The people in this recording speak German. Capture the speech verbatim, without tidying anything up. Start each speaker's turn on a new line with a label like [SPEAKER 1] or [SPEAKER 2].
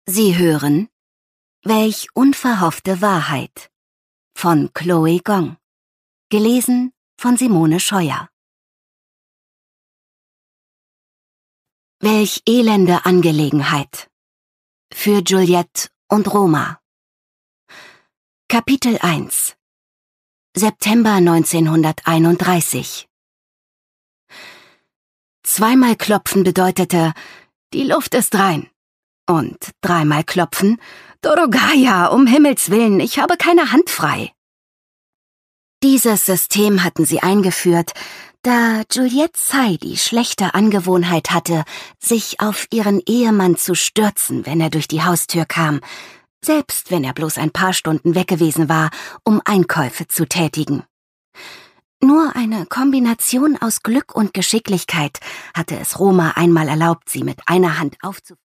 [SPEAKER 1] Sie hören Welch unverhoffte Wahrheit von Chloe Gong, gelesen von Simone Scheuer. Welch elende Angelegenheit für Juliette und Roma. Kapitel eins September neunzehnhunderteinunddreißig. Zweimal klopfen bedeutete, die Luft ist rein. Und dreimal klopfen, Dorogaja, um Himmels Willen, ich habe keine Hand frei. Dieses System hatten sie eingeführt, da Juliette Tsai die schlechte Angewohnheit hatte, sich auf ihren Ehemann zu stürzen, wenn er durch die Haustür kam, selbst wenn er bloß ein paar Stunden weg gewesen war, um Einkäufe zu tätigen. Nur eine Kombination aus Glück und Geschicklichkeit hatte es Roma einmal erlaubt, sie mit einer Hand aufzufangen.